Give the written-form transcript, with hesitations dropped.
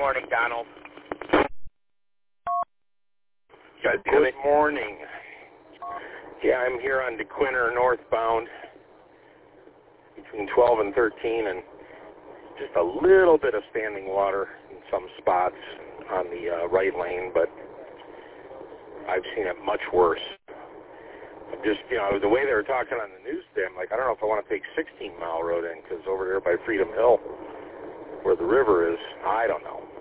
morning, Donald. Good morning. Yeah, I'm here on DeQuinter northbound between 12 and 13, and just a little bit of standing water in some spots on the right lane, but I've seen it much worse. Just, the way they were talking on the news today, I'm like, I don't know if I want to take 16 Mile Road in, because over there by Freedom Hill, where the river is, I don't know.